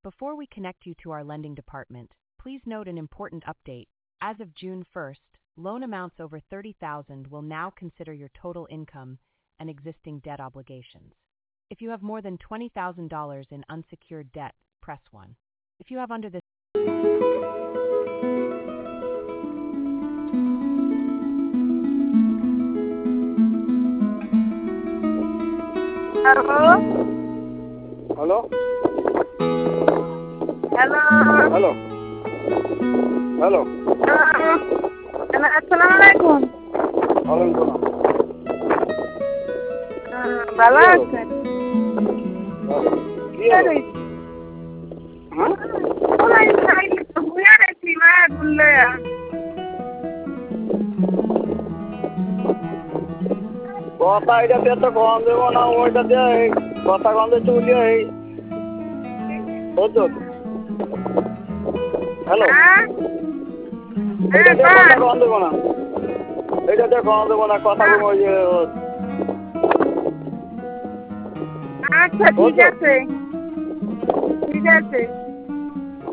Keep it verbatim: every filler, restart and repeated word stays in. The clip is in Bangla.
Before we connect you to our lending department, please note an important update. As of June first, loan amounts over thirty thousand dollars will now consider your total income and existing debt obligations. If you have more than twenty thousand dollars in unsecured debt, press one. If you have under this Hello? Hello? Hello? Hello? Hello? Hello? Assalamu alaikum. Alaikum salam. ভালো Hello? আছেন? কি হলো? হ্যাঁ? ওলাই খাইলি তো বুয়া রেছি মা গুল্লয়া। কথা এটাতে তো কম দেবো না ওইটাতে এই কথা কম দিয়ে চুলি এই বুঝছো হ্যালো হ্যাঁ? এটাতে হ্যাঁ, কথা বল। কম দেবো না এটাতে কম দেবো না কথা কম ওই যে আচ্ছা ঠিক আছে ঠিক আছে